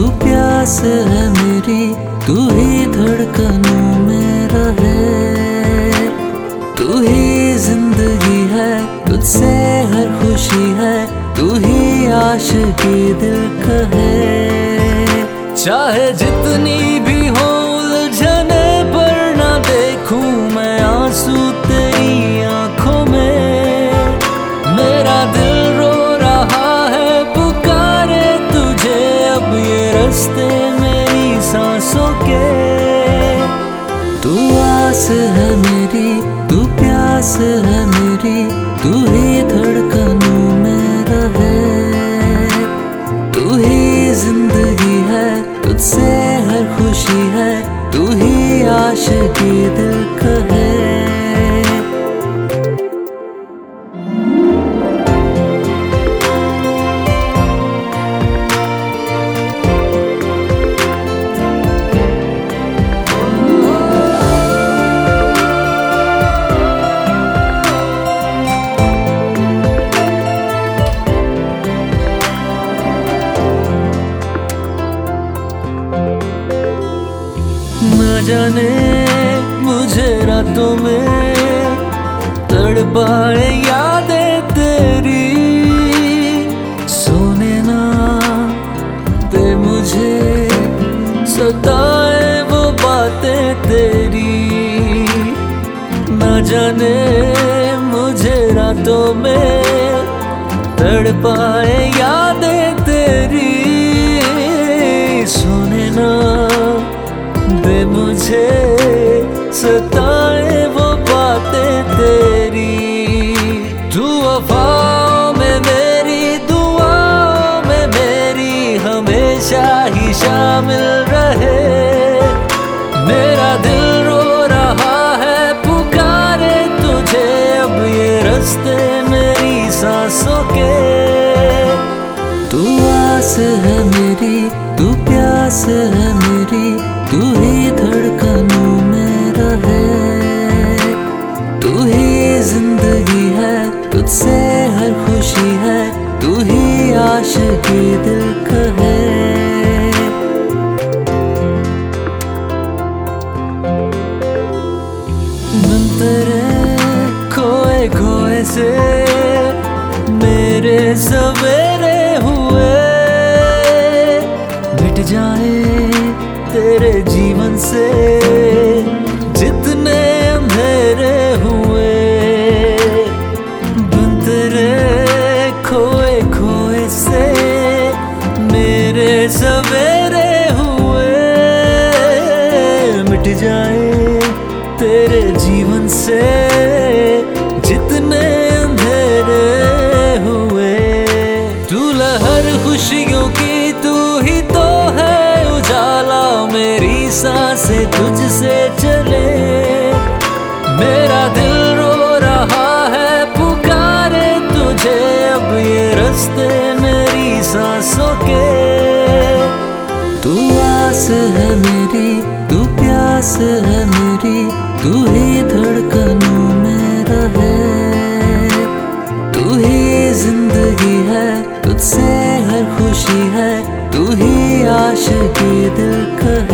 तू प्यास है मेरी, तू ही धड़कनों में रहे। तू ही जिंदगी है, तुझसे हर खुशी है, तू ही आशिकी दिल कहे। चाहे जितनी भी हो उलझने पर ना देखूं मैं आंसू तेरी आंखों में। मेरा दिल रो रहा है, पुकारे तुझे अब ये रास्ते मेरी सांसों के। तू आस है मेरी, तू प्यास है मेरी, तू ही धड़कनों में रहे। तू ही जिंदगी है, तुझसे हर खुशी है, तू ही आशिकी दिल कहे। न जाने मुझे रातों में तड़पाए यादें तेरी। सोने ना दे मुझे, सताए वो बातें तेरी। न जाने मुझे रातों में तड़पाए यादें तेरी। सोने ना दे मुझे, सताए वो बातें तेरी। तू वफाओं में मेरी, दुआओं में मेरी हमेशा ही शामिल रहे। मेरा दिल रो रहा है, पुकारे तुझे अब ये रास्ते मेरी सांसों के। तू आस है मेरी, तू प्यास है मेरी, तू ही धड़कनों में रहे। तू ही जिंदगी है, तुझसे हर खुशी है, तू ही आशिकी दिल कहे। बिन तेरे खोए खोए से मेरे सवेरे हुए। मिट जाए तेरे जीवन से जितने अंधेरे हुए। बिन तेरे खोए खोए से मेरे सवेरे हुए। मिट जाए तेरे जीवन से जितने अंधेरे हुए। तू लहर खुशियों की, तू ही तो है उजाला, मेरी सांसें तुझसे चले। मेरा दिल रो रहा है, पुकारे तुझे अब ये रास्ते मेरी सांसों के। तू आस है मेरी, तू प्यास है मेरी, तू ही धड़कनों में रहे। तू ही जिंदगी है, तुझसे हर खुशी है, तू ही आशिकी दिल कहे।